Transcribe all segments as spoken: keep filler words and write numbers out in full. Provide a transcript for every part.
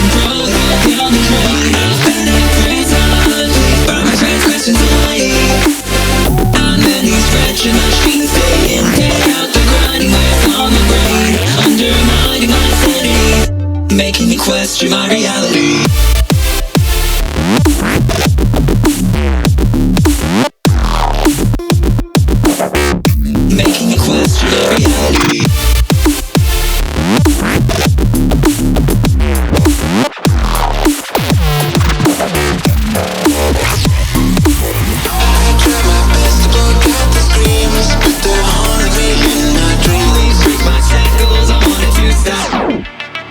Making me question my reality. Making me question my reality. I try my best to block out the screams, but they're haunting me in my dreams. Break my cycles, I wanted to stop.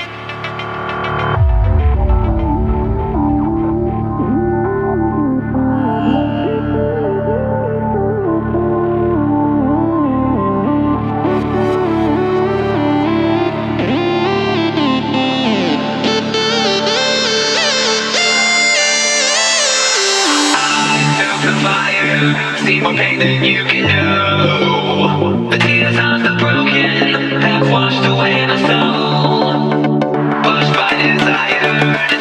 See more pain than you can know. The tears of the broken have washed away my soul. Pushed by desire.